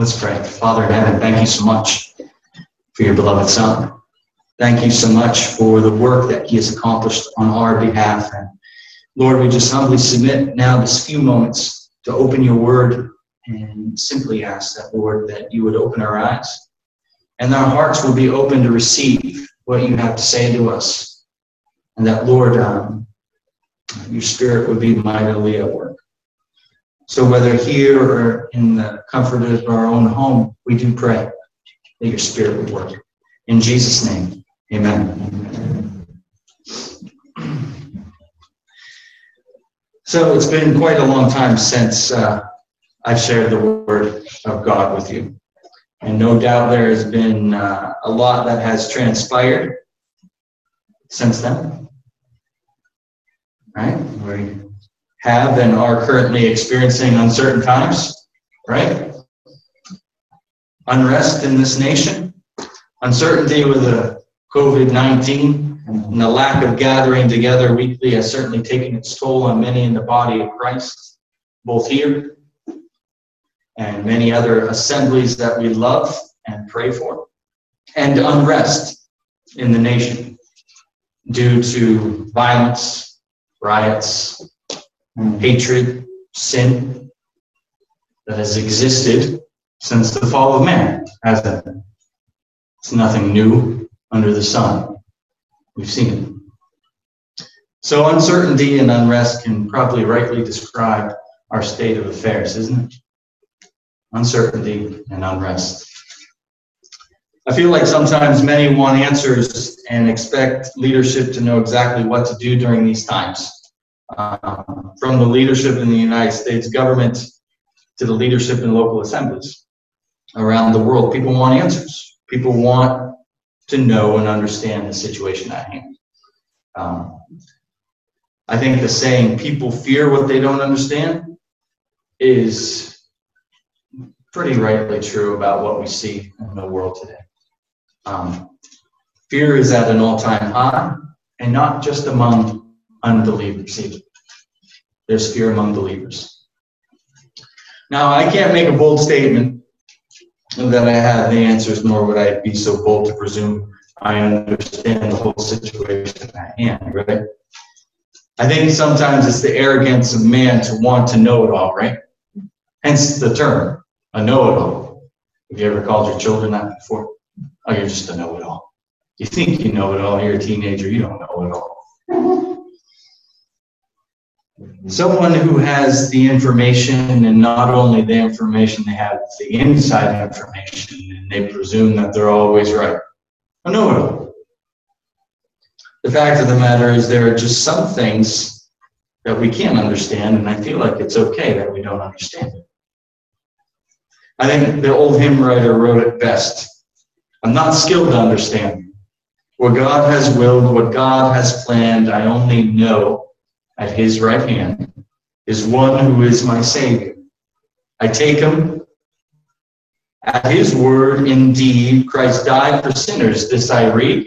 Let's pray. Father in heaven, thank you so much for your beloved Son. Thank you so much for the work that he has accomplished on our behalf. And Lord, we just humbly submit now this few moments to open your word and simply ask that, Lord, that you would open our eyes and our hearts will be open to receive what you have to say to us. And that, Lord, your Spirit would be mightily at work. So whether here or in the comfort of our own home, we do pray that your Spirit would work. In Jesus' name, amen. So it's been quite a long time since I've shared the Word of God with you. And no doubt there has been a lot that has transpired since then. Right? We have and are currently experiencing uncertain times, right? Unrest in this nation, uncertainty with the COVID-19, and the lack of gathering together weekly has certainly taken its toll on many in the body of Christ, both here and many other assemblies that we love and pray for, and unrest in the nation due to violence, riots, hatred, sin that has existed since the fall of man, hasn't it? It's nothing new under the sun. We've seen it. So uncertainty and unrest can probably rightly describe our state of affairs, isn't it? Uncertainty and unrest. I feel like sometimes many want answers and expect leadership to know exactly what to do during these times. From the leadership in the United States government to the leadership in local assemblies around the world, people want answers. People want to know and understand the situation at hand. I think the saying, people fear what they don't understand, is pretty rightly true about what we see in the world today. Fear is at an all-time high, and not just among unbelievers either. There's fear among believers. Now, I can't make a bold statement that I have the answers, nor would I be so bold to presume I understand the whole situation at hand, right? I think sometimes it's the arrogance of man to want to know it all, right? Hence the term, a know-it-all. Have you ever called your children that before? Oh, you're just a know-it-all. You think you know it all. You're a teenager. You don't know it all. Someone who has the information, and not only the information, they have the inside information, and they presume that they're always right. A know-it-all. The fact of the matter is there are just some things that we can't understand, and I feel like it's okay that we don't understand it. I think the old hymn writer wrote it best. I'm not skilled to understand. What God has willed, what God has planned, I only know at his right hand is one who is my Savior. I take him at his word. Indeed, Christ died for sinners. This I read.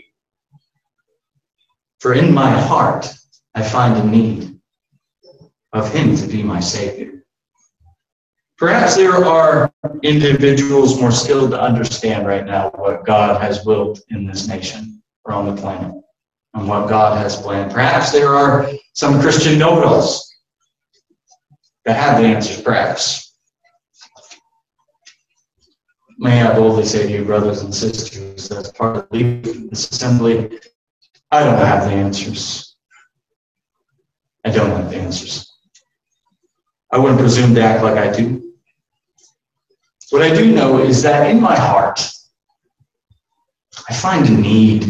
For in my heart I find a need of him to be my Savior. Perhaps there are individuals more skilled to understand right now what God has willed in this nation or on the planet and what God has planned. Perhaps there are some Christian know-it-alls that have the answers, perhaps. May I boldly say to you, brothers and sisters, as part of this assembly, I don't have the answers. I don't have the answers. I wouldn't presume to act like I do. What I do know is that in my heart, I find a need.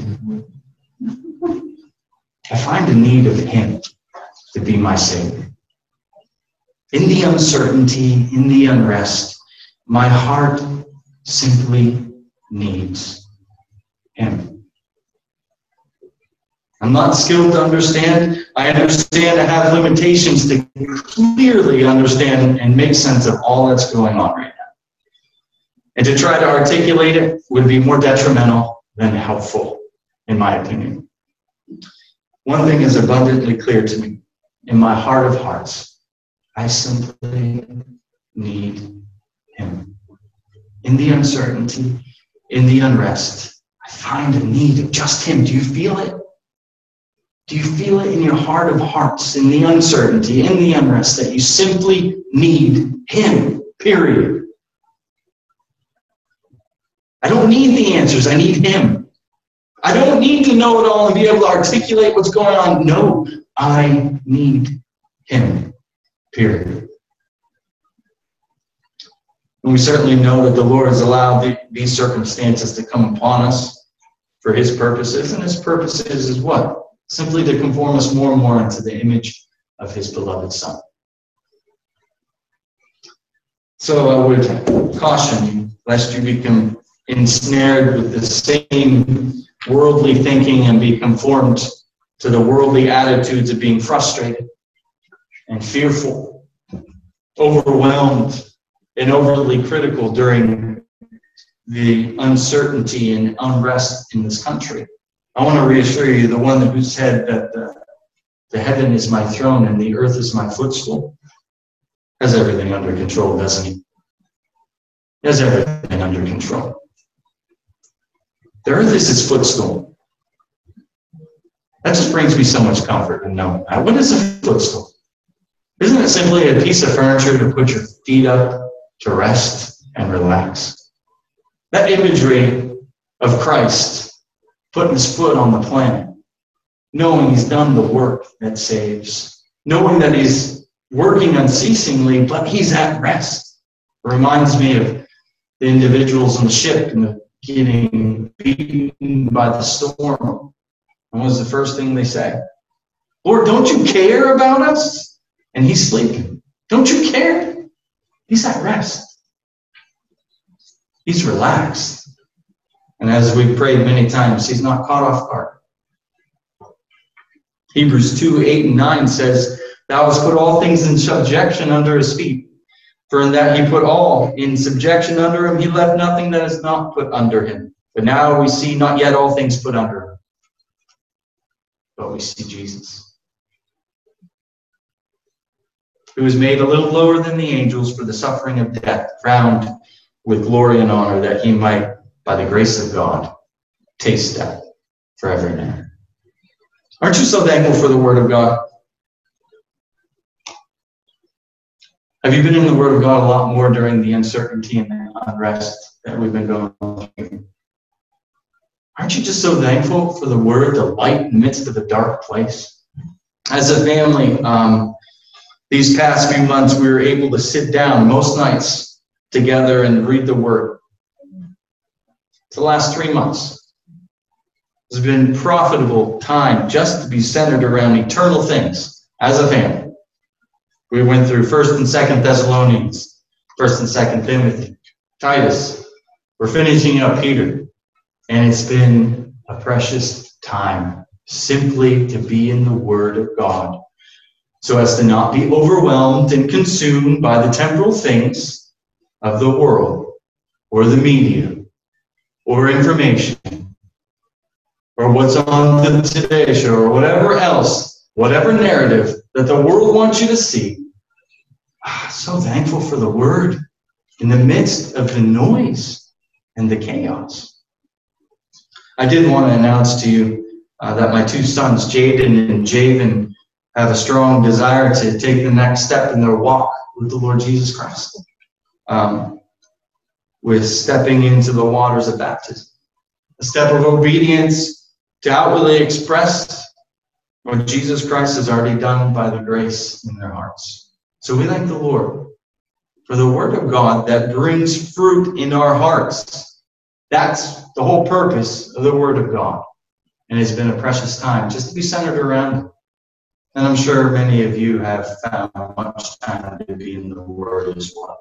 I find a need of him to be my Savior. In the uncertainty, in the unrest, my heart simply needs him. I'm not skilled to understand. I understand I have limitations to clearly understand and make sense of all that's going on right now. And to try to articulate it would be more detrimental than helpful, in my opinion. One thing is abundantly clear to me. In my heart of hearts, I simply need him. in the uncertainty, in the unrest, I find a need of just Him. Do you feel it? Do you feel it in your heart of hearts, in the uncertainty, in the unrest, that you simply need Him, period? I don't need the answers. I need Him. I don't need to know it all and be able to articulate what's going on. No, I need Him, period. And we certainly know that the Lord has allowed these circumstances to come upon us for His purposes. And His purposes is what? Simply to conform us more and more into the image of His beloved Son. So I would caution you, lest you become ensnared with the same worldly thinking and be conformed to the worldly attitudes of being frustrated and fearful, overwhelmed, and overly critical during the uncertainty and unrest in this country. I want to reassure you, the one who said that the heaven is my throne and the earth is my footstool has everything under control, doesn't He? He has everything under control. The earth is His footstool. That just brings me so much comfort in knowing that. What is a footstool? Isn't it simply a piece of furniture to put your feet up, to rest and relax? That imagery of Christ putting His foot on the planet, knowing He's done the work that saves, knowing that He's working unceasingly, but He's at rest. It reminds me of the individuals on the ship and getting beaten by the storm. And what was the first thing they say? Lord, don't you care about us? And He's sleeping. Don't you care? He's at rest. He's relaxed. And as we've prayed many times, He's not caught off guard. Hebrews 2:8-9 says, Thou hast put all things in subjection under His feet. For in that He put all in subjection under Him, He left nothing that is not put under Him. But now we see not yet all things put under Him, but we see Jesus, who was made a little lower than the angels for the suffering of death, crowned with glory and honor, that He might, by the grace of God, taste death for every man. Aren't you so thankful for the Word of God? Have you been in the Word of God a lot more during the uncertainty and the unrest that we've been going through? Aren't you just so thankful for the Word, the light in the midst of a dark place? As a family, these past few months, we were able to sit down most nights together and read the Word. For the last 3 months, it's been profitable time just to be centered around eternal things as a family. We went through 1st and 2nd Thessalonians, 1st and 2nd Timothy, Titus. We're finishing up Peter. And it's been a precious time simply to be in the Word of God, so as to not be overwhelmed and consumed by the temporal things of the world, or the media, or information, or what's on the Today Show, or whatever else, whatever narrative that the world wants you to see. So thankful for the Word in the midst of the noise and the chaos. I did want to announce to you that my 2 sons, Jaden and Javen, have a strong desire to take the next step in their walk with the Lord Jesus Christ, with stepping into the waters of baptism. A step of obedience to outwardly express what Jesus Christ has already done by the grace in their hearts. So we thank the Lord for the Word of God that brings fruit in our hearts. That's the whole purpose of the Word of God. And it's been a precious time just to be centered around it. And I'm sure many of you have found much time to be in the Word as well.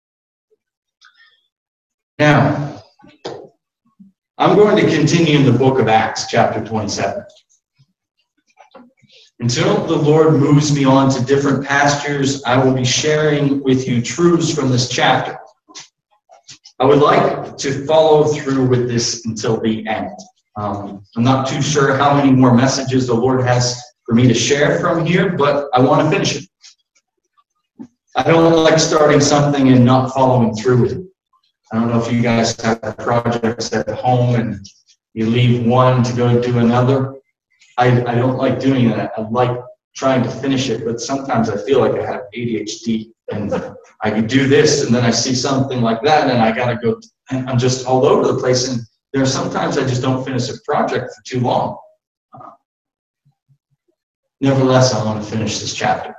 Now, I'm going to continue in the book of Acts, chapter 27. Until the Lord moves me on to different pastures, I will be sharing with you truths from this chapter. I would like to follow through with this until the end. I'm not too sure how many more messages the Lord has for me to share from here, but I want to finish it. I don't like starting something and not following through with it. I don't know if you guys have projects at home and you leave one to go do another. I don't like doing that. I like trying to finish it, but sometimes I feel like I have ADHD and I can do this and then I see something like that and I gotta go, and I'm just all over the place. And there are sometimes I just don't finish a project for too long. Nevertheless, I want to finish this chapter.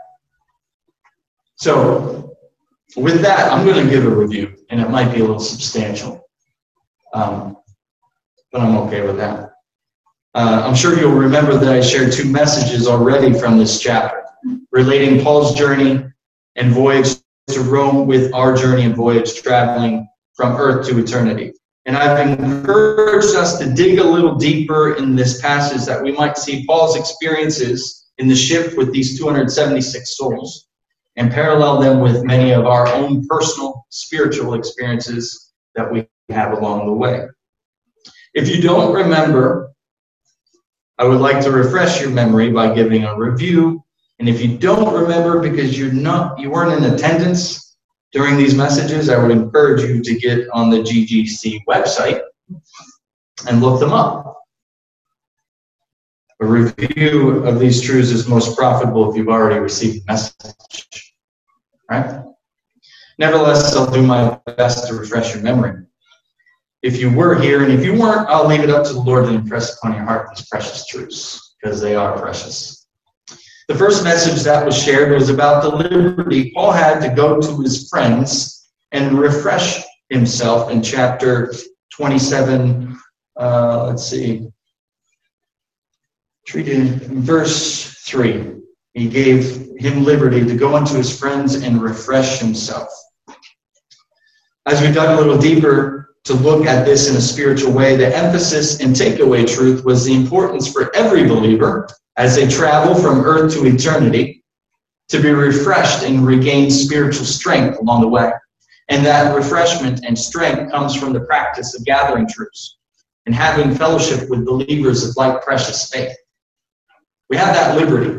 So with that, I'm going to give a review, and it might be a little substantial, but I'm okay with that. I'm sure you'll remember that I shared 2 messages already from this chapter, relating Paul's journey and voyage to Rome with our journey and voyage traveling from earth to eternity. And I've encouraged us to dig a little deeper in this passage that we might see Paul's experiences in the ship with these 276 souls and parallel them with many of our own personal spiritual experiences that we have along the way. If you don't remember, I would like to refresh your memory by giving a review. And if you don't remember because you weren't in attendance during these messages, I would encourage you to get on the GGC website and look them up. A review of these truths is most profitable if you've already received the message. Right? Nevertheless, I'll do my best to refresh your memory. If you were here, and if you weren't, I'll leave it up to the Lord to impress upon your heart these precious truths, because they are precious. The first message that was shared was about the liberty Paul had to go to his friends and refresh himself in chapter 27, treated in verse 3. He gave him liberty to go unto his friends and refresh himself. As we dug a little deeper to look at this in a spiritual way, the emphasis and takeaway truth was the importance for every believer as they travel from earth to eternity to be refreshed and regain spiritual strength along the way. And that refreshment and strength comes from the practice of gathering truths and having fellowship with believers of like precious faith. We have that liberty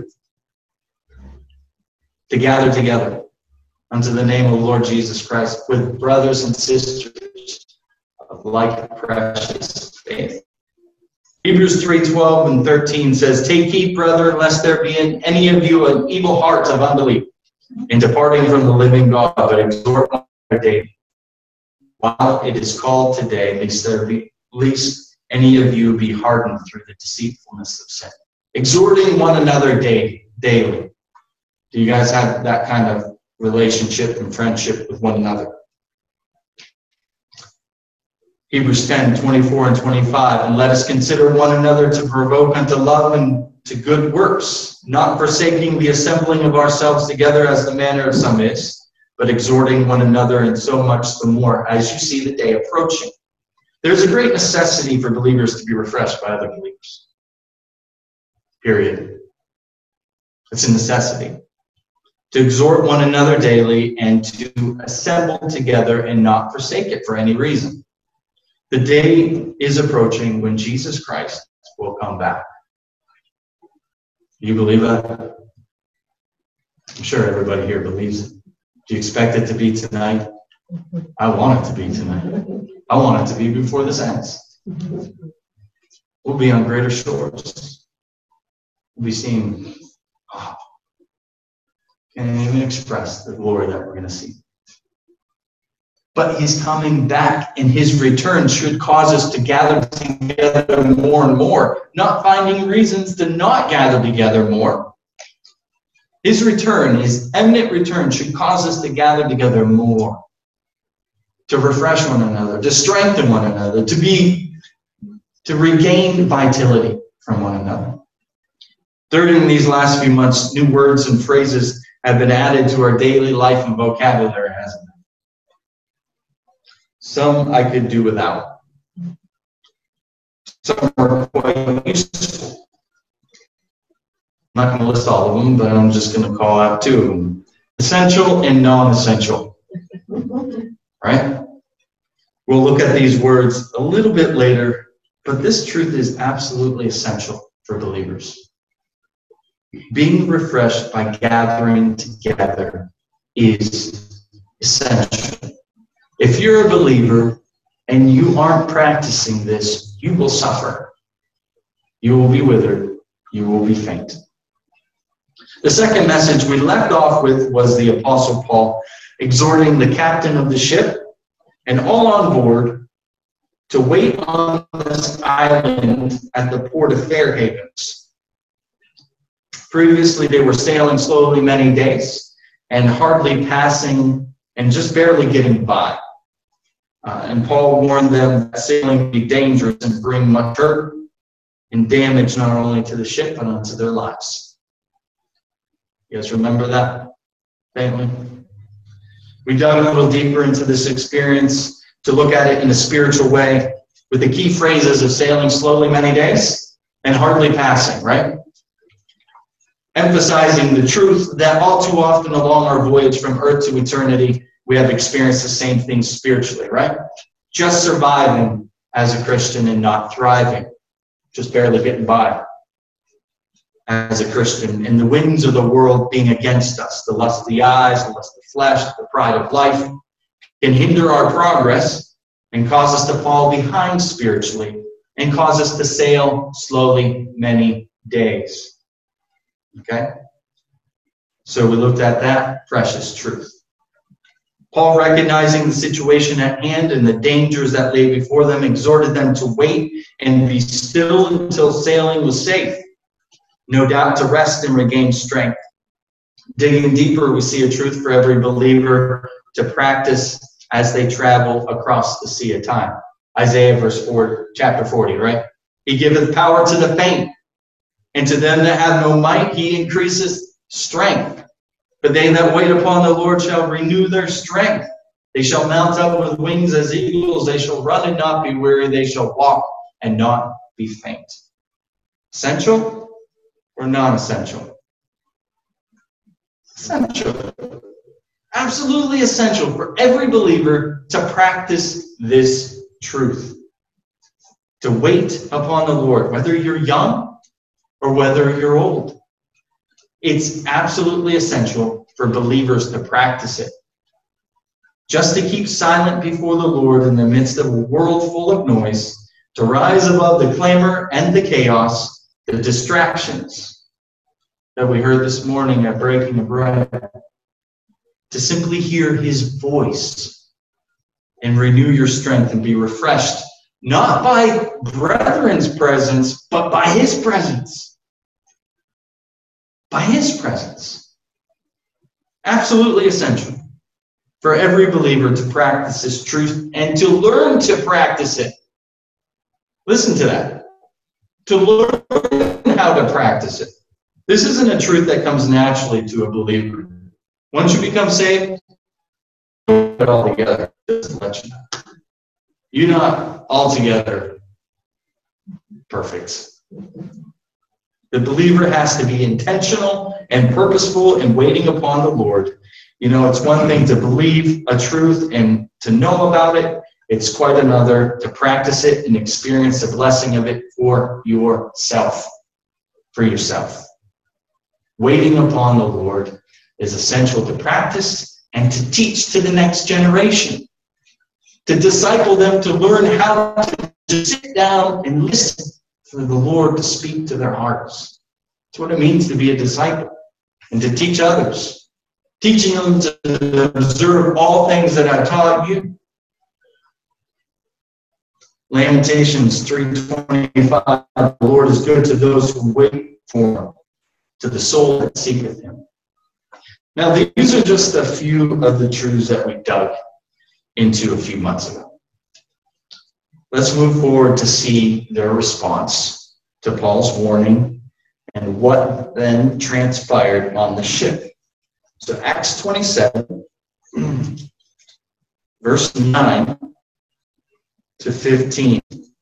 to gather together unto the name of the Lord Jesus Christ with brothers and sisters of like precious faith. Hebrews 3:12 and 13 says, "Take heed, brethren, lest there be in any of you an evil heart of unbelief in departing from the living God, but exhort one another daily, while it is called today, lest any of you be hardened through the deceitfulness of sin." Exhorting one another daily. Do you guys have that kind of relationship and friendship with one another? Hebrews 10:24 and 25, "And let us consider one another to provoke unto love and to good works, not forsaking the assembling of ourselves together as the manner of some is, but exhorting one another, and so much the more as you see the day approaching." There's a great necessity for believers to be refreshed by other believers. Period. It's a necessity. To exhort one another daily and to assemble together and not forsake it for any reason. The day is approaching when Jesus Christ will come back. Do you believe that? I'm sure everybody here believes it. Do you expect it to be tonight? I want it to be tonight. I want it to be before this ends. We'll be on greater shores. We'll be seeing, can't even express the glory that we're going to see. But he's coming back, and his return should cause us to gather together more and more, not finding reasons to not gather together more. His return, his imminent return, should cause us to gather together more, to refresh one another, to strengthen one another, to regain vitality from one another. Third, in these last few months, new words and phrases have been added to our daily life and vocabulary, hasn't it? Some I could do without. Some are quite useful. I'm not going to list all of them, but I'm just going to call out 2 of them. Essential and non-essential. Right? We'll look at these words a little bit later, but this truth is absolutely essential for believers. Being refreshed by gathering together is essential. If you're a believer and you aren't practicing this, you will suffer. You will be withered. You will be faint. The second message we left off with was the Apostle Paul exhorting the captain of the ship and all on board to wait on this island at the port of Fair Havens. Previously, they were sailing slowly many days and hardly passing and just barely getting by. And Paul warned them that sailing would be dangerous and bring much hurt and damage not only to the ship but unto their lives. You guys remember that, family? We dug a little deeper into this experience to look at it in a spiritual way with the key phrases of sailing slowly many days and hardly passing, right? Emphasizing the truth that all too often along our voyage from earth to eternity, we have experienced the same thing spiritually, right? Just surviving as a Christian and not thriving, just barely getting by as a Christian, and the winds of the world being against us, the lust of the eyes, the lust of the flesh, the pride of life, can hinder our progress and cause us to fall behind spiritually and cause us to sail slowly many days. Okay? So we looked at that precious truth. Paul, recognizing the situation at hand and the dangers that lay before them, exhorted them to wait and be still until sailing was safe. No doubt to rest and regain strength. Digging deeper, we see a truth for every believer to practice as they travel across the sea of time. Isaiah chapter 40, right? He giveth power to the faint, and to them that have no might he increases strength. But they that wait upon the Lord shall renew their strength. They shall mount up with wings as eagles. They shall run and not be weary. They shall walk and not be faint. Essential or non-essential? Essential. Absolutely essential for every believer to practice this truth. To wait upon the Lord, whether you're young or whether you're old. It's absolutely essential for believers to practice it. Just to keep silent before the Lord in the midst of a world full of noise, to rise above the clamor and the chaos, the distractions that we heard this morning at Breaking of Bread, to simply hear his voice and renew your strength and be refreshed, not by brethren's presence, but by his presence. By his presence. Absolutely essential for every believer to practice this truth and to learn to practice it. Listen to that. To learn how to practice it. This isn't a truth that comes naturally to a believer. Once you become saved, put it all together. Just to let you know. You're not altogether perfect. The believer has to be intentional and purposeful in waiting upon the Lord. You know, it's one thing to believe a truth and to know about it. It's quite another to practice it and experience the blessing of it for yourself. For yourself. Waiting upon the Lord is essential to practice and to teach to the next generation. To disciple them to learn how to sit down and listen for the Lord to speak to their hearts. That's what it means to be a disciple and to teach others. Teaching them to observe all things that I taught you. Lamentations 3:25, the Lord is good to those who wait for him, to the soul that seeketh him. Now, these are just a few of the truths that we dug into a few months ago. Let's move forward to see their response to Paul's warning and what then transpired on the ship. So Acts 27, verse 9 to 15.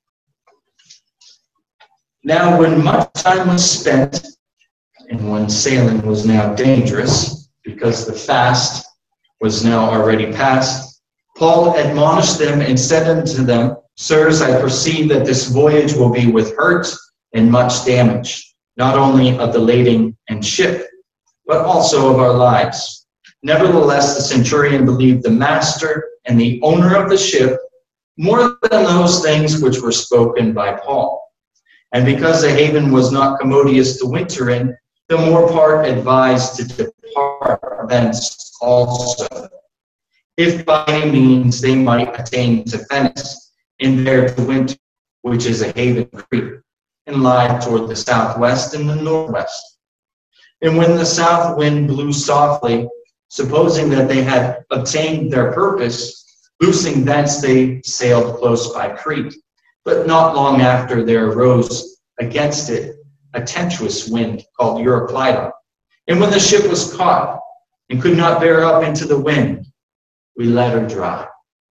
Now, when much time was spent, and when sailing was now dangerous, because the fast was now already past, Paul admonished them and said unto them, Sirs, I perceive that this voyage will be with hurt and much damage, not only of the lading and ship, but also of our lives. Nevertheless, the centurion believed the master and the owner of the ship more than those things which were spoken by Paul. And because the haven was not commodious to winter in, the more part advised to depart thence also, if by any means they might attain to Phenice, and there to winter, which is a haven Crete, and lie toward the southwest and the northwest. And when the south wind blew softly, supposing that they had obtained their purpose, loosing thence they sailed close by Crete. But not long after there arose against it a tempestuous wind called Euroclydon. And when the ship was caught and could not bear up into the wind, we let her dry.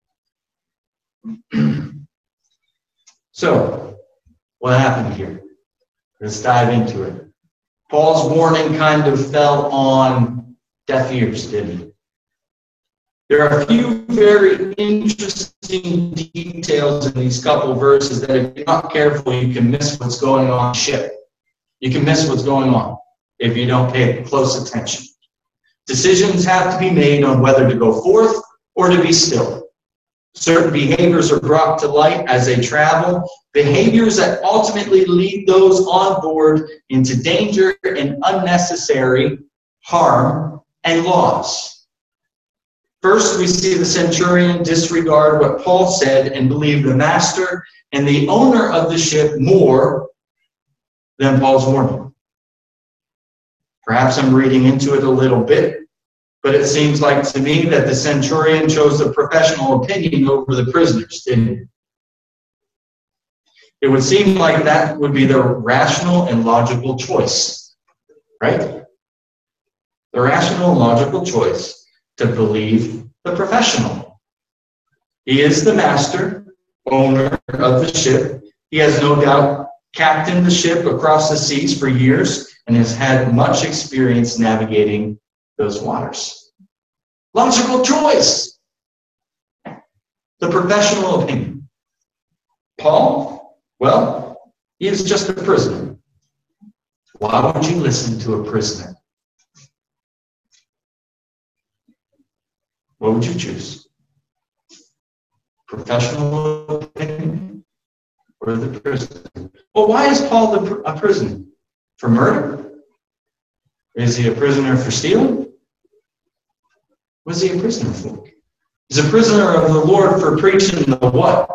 So, what happened here? Let's dive into it. Paul's warning kind of fell on deaf ears, didn't it? There are a few very interesting details in these couple verses that if you're not careful, you can miss what's going on the ship. You can miss what's going on if you don't pay close attention. Decisions have to be made on whether to go forth or to be still. Certain behaviors are brought to light as they travel, behaviors that ultimately lead those on board into danger and unnecessary harm and loss. First, we see the centurion disregard what Paul said and believe the master and the owner of the ship more than Paul's warning. Perhaps I'm reading into it a little bit, but it seems like to me that the centurion chose the professional opinion over the prisoners, didn't it? It would seem like that would be the rational and logical choice, right? The rational and logical choice to believe the professional. He is the master, owner of the ship. He has no doubt captained the ship across the seas for years and has had much experience navigating those waters. Logical choice. The professional opinion. Paul, well, he is just a prisoner. Why would you listen to a prisoner? What would you choose? Professional opinion or the prisoner? Well, why is Paul a prisoner? For murder? Is he a prisoner for stealing? What is he a prisoner for? He's a prisoner of the Lord for preaching the what?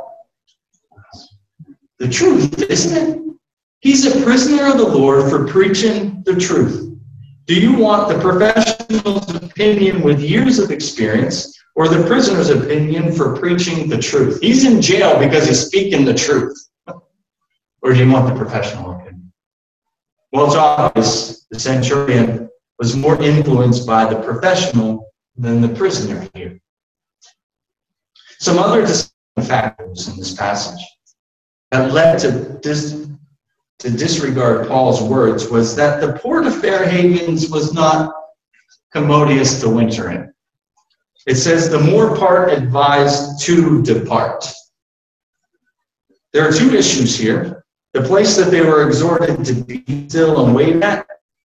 The truth, isn't it? He's a prisoner of the Lord for preaching the truth. Do you want the professional's opinion with years of experience or the prisoner's opinion for preaching the truth? He's in jail because he's speaking the truth. Or do you want the professional opinion? Well, it's obvious the centurion was more influenced by the professional than the prisoner here. Some other deciding factors in this passage that led to disregard Paul's words was that the port of Fair Havens was not commodious to winter in. It says the more part advised to depart. There are two issues here. The place that they were exhorted to be still and wait at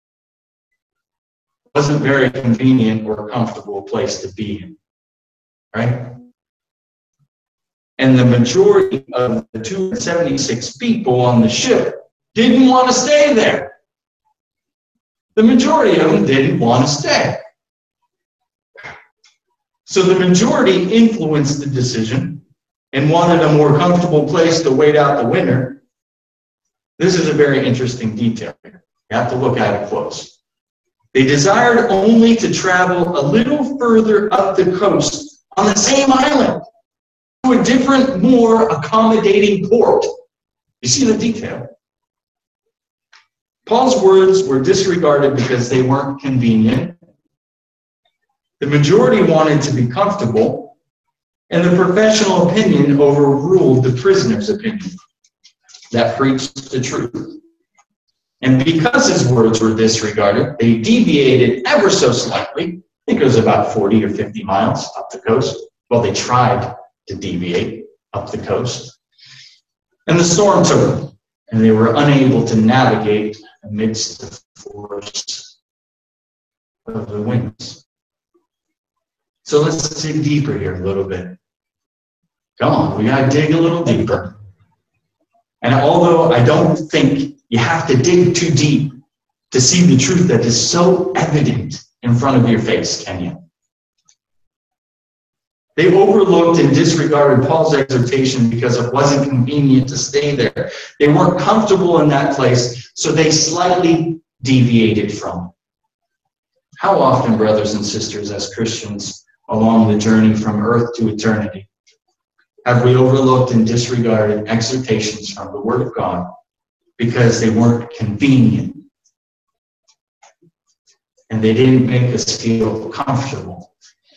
wasn't very convenient or comfortable place to be in, right? And the majority of the 276 people on the ship didn't want to stay there. The majority of them didn't want to stay. So the majority influenced the decision and wanted a more comfortable place to wait out the winter. This is a very interesting detail here. You have to look at it close. They desired only to travel a little further up the coast on the same island to a different, more accommodating port. You see the detail. Paul's words were disregarded because they weren't convenient. The majority wanted to be comfortable, and the professional opinion overruled the prisoner's opinion that preached the truth. And because his words were disregarded, they deviated ever so slightly. I think it was about 40 or 50 miles up the coast. Well, they tried to deviate up the coast. And the storm took them, and they were unable to navigate amidst the force of the winds. So let's dig deeper here a little bit. Come on, we got to dig a little deeper. And although I don't think you have to dig too deep to see the truth that is so evident in front of your face, can you? They overlooked and disregarded Paul's exhortation because it wasn't convenient to stay there. They weren't comfortable in that place, so they slightly deviated from it. How often, brothers and sisters, as Christians along the journey from earth to eternity, have we overlooked and disregarded exhortations from the Word of God because they weren't convenient and they didn't make us feel comfortable?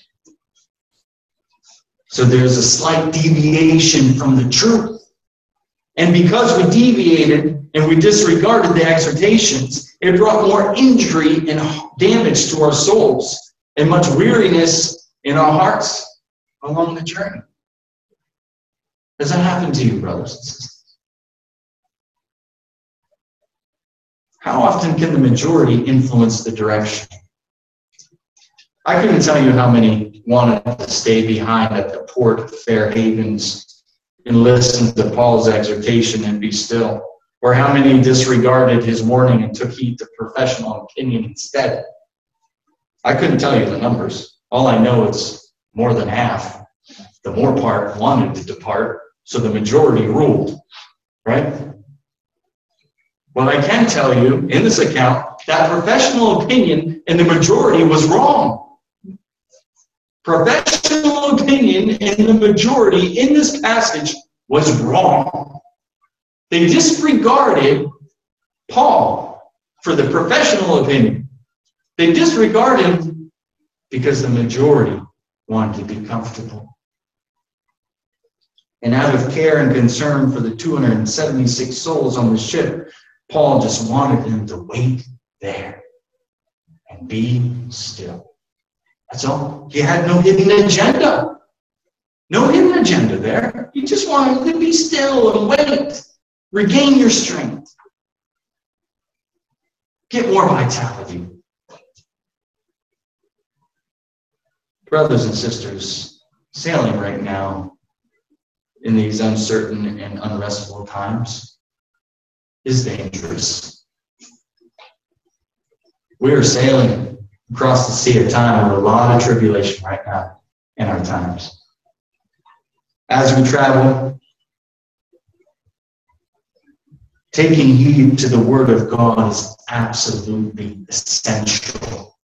So there's a slight deviation from the truth. And because we deviated and we disregarded the exhortations, it brought more injury and damage to our souls and much weariness in our hearts along the journey. Does that happen to you, brothers and sisters? How often can the majority influence the direction? I couldn't tell you how many wanted to stay behind at the port of Fair Havens and listen to Paul's exhortation and be still, or how many disregarded his warning and took heed to professional opinion instead. I couldn't tell you the numbers. All I know is more than half. The more part wanted to depart, so the majority ruled, right? Well, I can tell you in this account that professional opinion in the majority was wrong. Professional opinion in the majority in this passage was wrong. They disregarded Paul for the professional opinion. They disregarded him because the majority wanted to be comfortable. And out of care and concern for the 276 souls on the ship, Paul just wanted them to wait there and be still. That's all. He had no hidden agenda. No hidden agenda there. He just wanted to be still and wait. Regain your strength. Get more vitality. Brothers and sisters, sailing right now in these uncertain and unrestful times is dangerous. We are sailing across the sea of time with a lot of tribulation right now in our times. As we travel, taking heed to the Word of God is absolutely essential.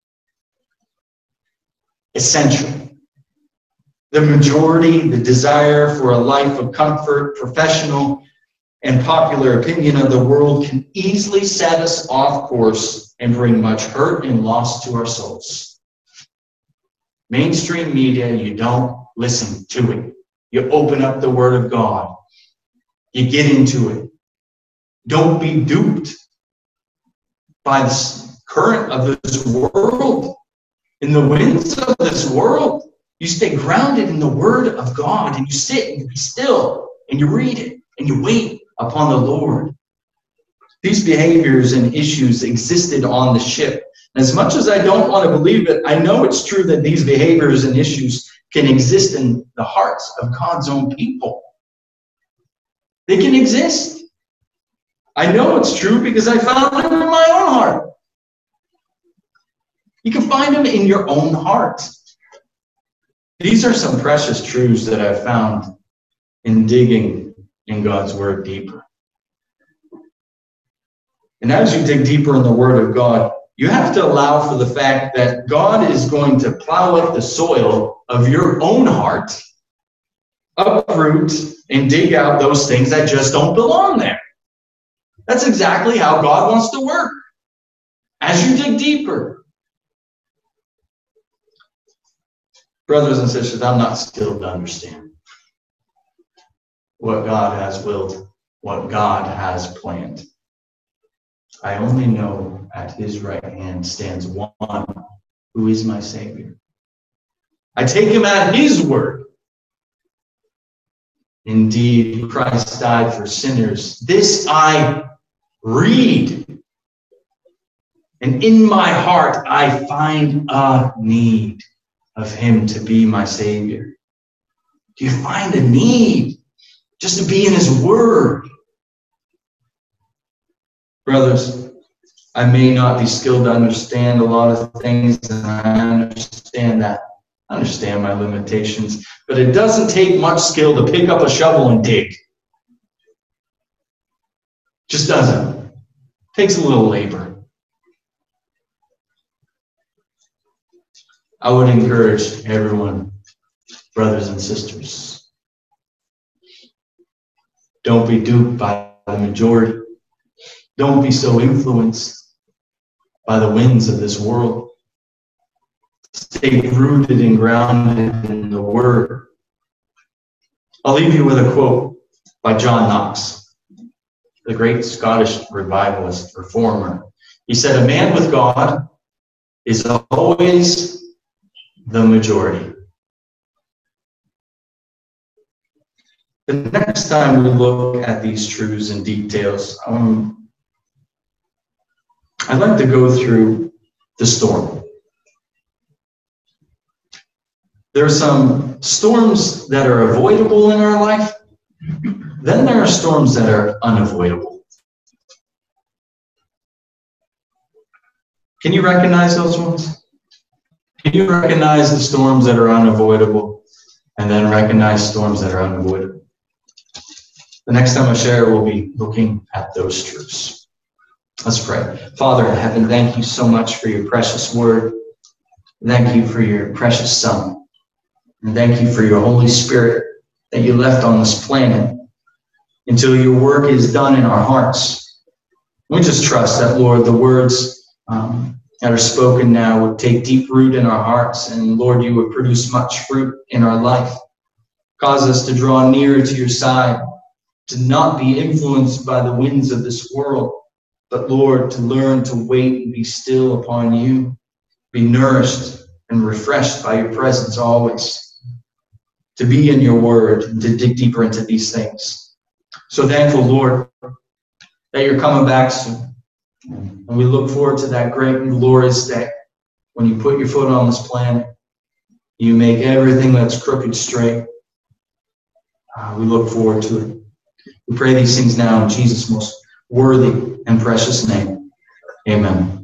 Essential. The majority, the desire for a life of comfort, professional and popular opinion of the world can easily set us off course and bring much hurt and loss to our souls. Mainstream media, you don't listen to it. You open up the Word of God. You get into it. Don't be duped by the current of this world, in the winds of this world. You stay grounded in the Word of God, and you sit and you be still, and you read it, and you wait upon the Lord. These behaviors and issues existed on the ship. And as much as I don't want to believe it, I know it's true that these behaviors and issues can exist in the hearts of God's own people. They can exist. I know it's true because I found them in my own heart. You can find them in your own heart. These are some precious truths that I've found in digging in God's Word deeper. And as you dig deeper in the Word of God, you have to allow for the fact that God is going to plow up the soil of your own heart, uproot and dig out those things that just don't belong there. That's exactly how God wants to work. As you dig deeper. Brothers and sisters, I'm not skilled to understand what God has willed, what God has planned. I only know at His right hand stands one who is my Savior. I take Him at His word. Indeed, Christ died for sinners. This I read. And in my heart, I find a need. of him to be my Savior? Do you find a need just to be in his word? Brothers, I may not be skilled to understand a lot of things, and I understand that. I understand my limitations, but it doesn't take much skill to pick up a shovel and dig. Just doesn't. It takes a little labor. I would encourage everyone, brothers and sisters, don't be duped by the majority. Don't be so influenced by the winds of this world. Stay rooted and grounded in the Word. I'll leave you with a quote by John Knox, the great Scottish revivalist, reformer. He said, "A man with God is always the majority." The next time we look at these truths and details, I'd like to go through the storm. There are some storms that are avoidable in our life. Then there are storms that are unavoidable. Can you recognize those ones? Can you recognize the storms that are unavoidable and then recognize storms that are unavoidable? The next time I share, we'll be looking at those truths. Let's pray. Father in heaven, thank you so much for your precious word. Thank you for your precious Son. And thank you for your Holy Spirit that you left on this planet until your work is done in our hearts. We just trust that, Lord, the words that are spoken now would take deep root in our hearts. And, Lord, you would produce much fruit in our life. Cause us to draw nearer to your side, to not be influenced by the winds of this world, but, Lord, to learn to wait and be still upon you, be nourished and refreshed by your presence always, to be in your word and to dig deeper into these things. So thankful, Lord, that you're coming back soon. And we look forward to that great and glorious day when you put your foot on this planet. You make everything that's crooked straight. We look forward to it. We pray these things now in Jesus' most worthy and precious name. Amen.